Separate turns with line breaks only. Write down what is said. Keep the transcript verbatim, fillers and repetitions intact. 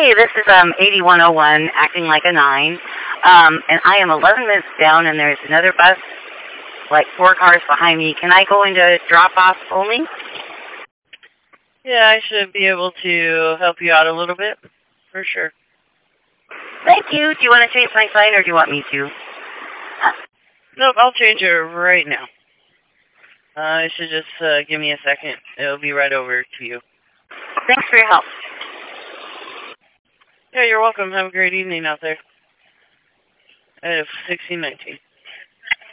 Hey, this is um eighty-one oh one, acting like a nine. Um, and I am eleven minutes down, and there's another bus, like four cars behind me. Can I go into drop-off only?
Yeah, I should be able to help you out a little bit, for sure.
Thank you. Do you want to change my sign, or do you want me to?
Nope, I'll change it right now. Uh, you should just uh, give me a second. It'll be right over to you.
Thanks for your help.
Yeah, you're welcome. Have a great evening out there. I have sixteen nineteen.